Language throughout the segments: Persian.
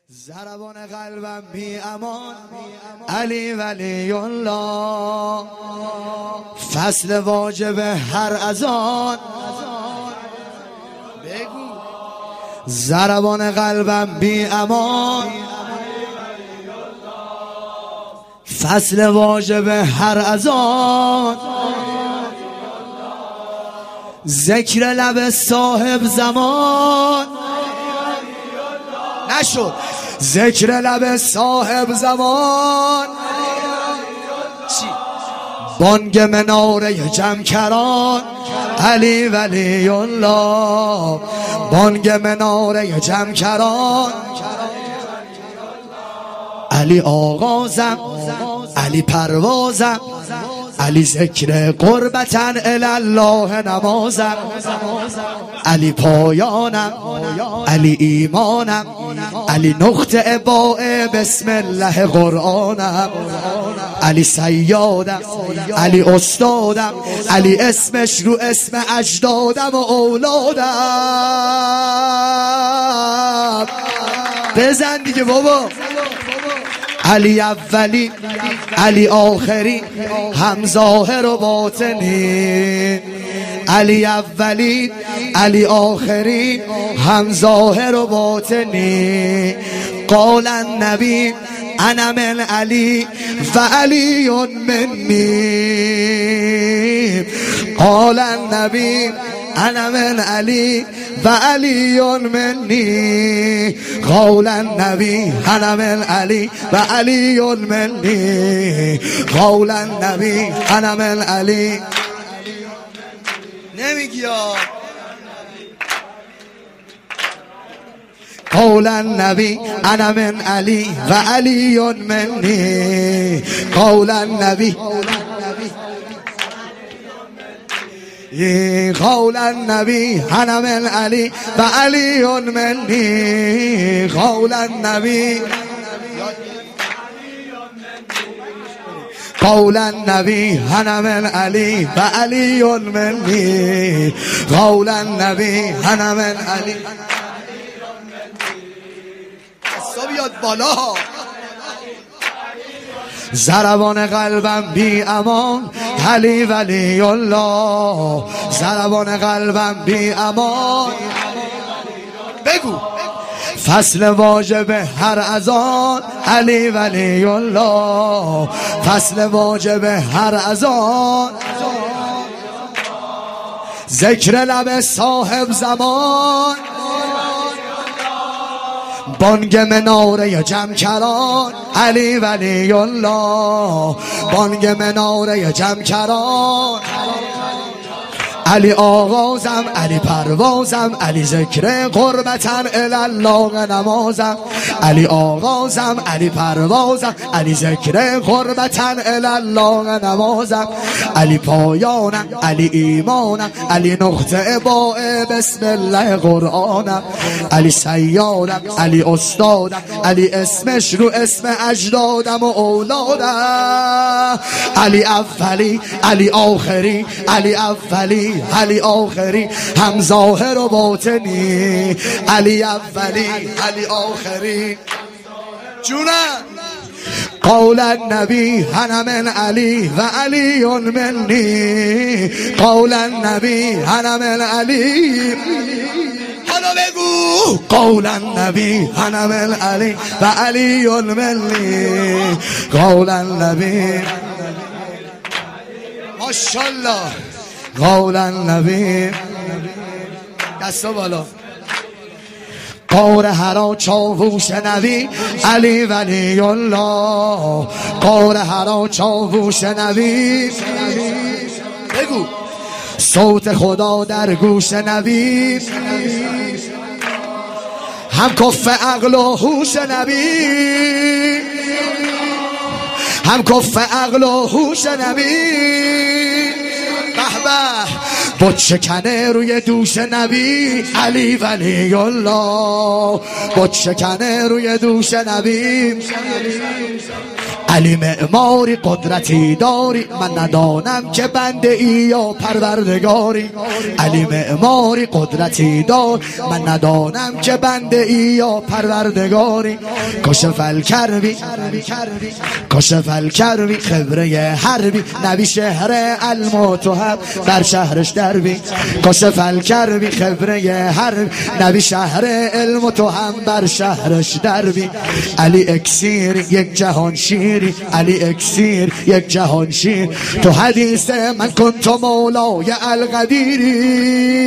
ضربان قلبم بی امان علی ولی الله، فصل واجب هر اذان بگو. ضربان قلبم بی امان فصل واجب هر اذان، ذکر لب صاحب زمان نشد، ذکر لب صاحب زمان، بانگ مناره جمکران علی ولی الله، بانگ مناره جمکران، علی آغازم علی پروازم، علی ذکر قربتن الله نمازم، علی پایانم علی ایمانم، علی نقطه باء بسم الله قرآنم، علی سیادم علی استادم، علی اسمش رو اسم اجدادم و اولادم. بزن دیگه بابا. علی اولی علی آخری هم ظاهر و باطنی، علی اولی علی آخری هم ظاهر و باطنی، قال النبی انا من علی و علی منی، قال النبی انا من علی و علی منی، قول النبی انا من علی و علی منی، قول النبی انا من علی. نمیگی قول النبی انا من علی و علی منی، قول النبی قول النبی انا من علی و علی منی، قول النبی قول النبی انا من علی و علی منی، قول النبی انا من علی. بیاد بالا. ضربان قلبم بی امان علی ولی الله، ضربان قلبم بی امان بگو، فصل واجب هر اذان علی ولی الله، فصل واجب هر اذان، ذکر لب صاحب زمان، بانگ مناره جمکران علی ولی الله، بانگ مناره جمکران، علی آغازم علی پروازم، علی ذکر قربتن الله نمازم، علی آغازم علی پروازم، علی ذکر قربتن الله نمازم، علی پایانم علی ایمانم، علی نقطه باء بسم الله قرآنم، علی سیادم علی استادم، علی اسمش رو اسم اجدادم و اولادم، علی اولی علی آخری علی اولی علی آخری هم ظاهر و باطنی، علی اولی علی آخری جونم. قول النبی انا من علی و علی منی، قول النبی انا من علی. حالا بگو قول النبی انا من علی و علی منی، قول النبی ماشاءالله، قول النبی. دستا بالا. قور هرا چاووش نبی علی ولی الله، قور هرا چاووش نبی بگو، صوت خدا در گوش نبی، هم کف عقل و هوش نبی، هم کف عقل و هوش نبی، بت شکنه روی دوش نبی علی ولی الله، بت شکنه روی دوش نبی، علی معماری قدرتی داری، من ندانم که بنده ای یا پروردگاری. علی معماری قدرتی دار، من ندانم که بنده ای یا پروردگاری. کشف الکربی کشف الکربی خبره حربی، نبی شهر المتهم بر شهرش دربی. کشف الکربی خبره حربی، نبی شهر المتهم بر شهرش دربی. علی اکسیر یک جهان شیری، علی اکسیر یک جهان شیر. تو حدیث من کنت مولای القدیری،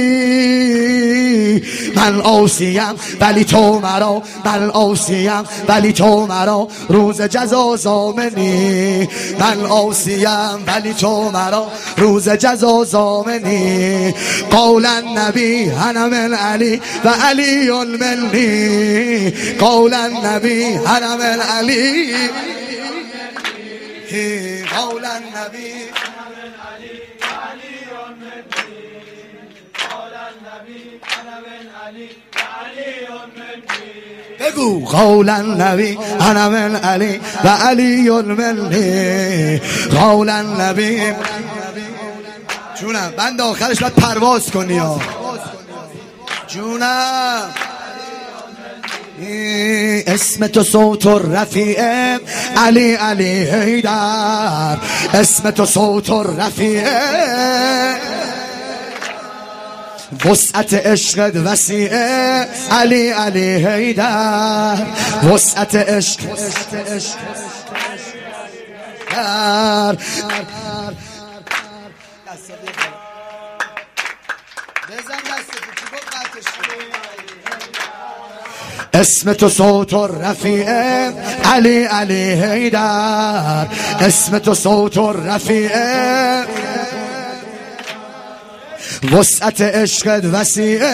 من آسیم ولی تو مرا، من آسیم ولی تو مرا روز جزا ضامنی. من آسیم ولی تو مرا روز جزا ضامنی. قول النبی انا من علی و علی منی، قول النبی انا من علی، قول النبی انا من علی و علی منی، قول النبی انا من علی و علی منی. بگو قول النبی انا من علی و علی منی، قول النبی. جونم بند آخرش باید پرواز کنی ها جونم. اسم تو صوت الرفیع علی علی حیدر، اسم تو صوت الرفیع. وسعت عشقت وسیعه علی علی حیدر، وسعت عشق اسم تو صوت الرفیع علی علی حیدر، اسم تو صوت الرفیع. وسعت عشقت وسیعه،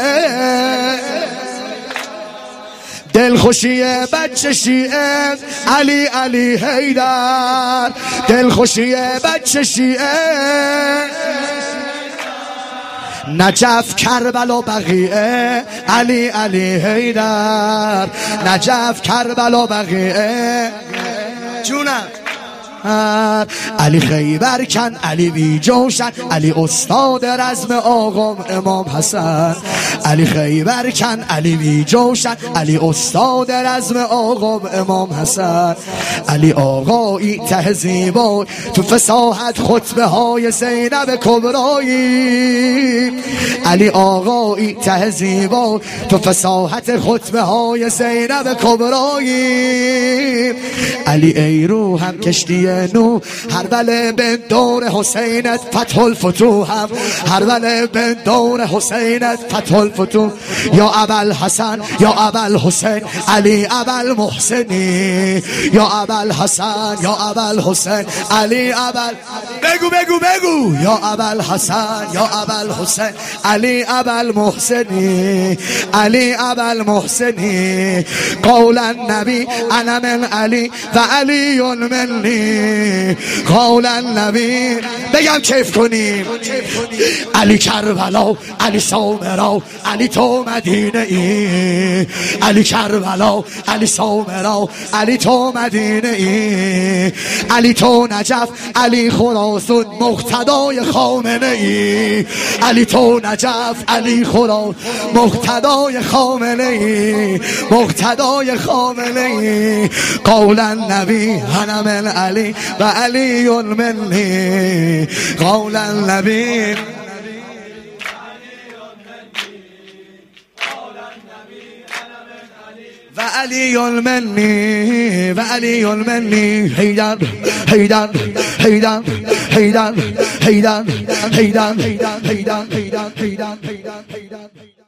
دلخوشی بچه شیعه علی علی حیدر، دلخوشی بچه شیعه. نجف کربلا بقیعه علی علی حیدر، نجف کربلا بقیعه. جونم علی خیبر کن علی بی جوشن، علی استاد رزم آقام امام حسن. علی خیبر کن علی بی جوشن، علی استاد رزم آقام امام حسن. علی آقایی تهذیبای تو فصاحت خطبه های زینب کبرایی. علی آقایی تهذیبای تو فصاحت خطبه های زینب کبرایی. علی ای روحم کشتی نو، هر بله به دور حسینت فتح الفتوحم، هر بله به دور حسینت فتح الفتوح. یا ابل حسن یا ابل حسین علی ابل محسنی، یا ابل حسن یا ابل حسین علی ابل. بگو بگو بگو یا ابل حسن یا ابل حسین علی ابل محسنی، علی ابل محسنی. قول النبی انا من علی و علی منی، قول النبی. بگم کیف کنیم. علی کربلا علی سامرا علی تو مدینه ای، علی کربلا علی سامرا علی تو مدینه ای. علی تو نجف علی خراسان مقتدای خامنه ای، علی تو نجف علی خراسان مقتدای خامنه ای، مقتدای خامنه ای. قول النبی انا من علی و علی منی، قول النبی. و علی منی و علی منی. حیدر حیدر حیدر حیدر حیدر حیدر حیدر حیدر حیدر حیدر حیدر.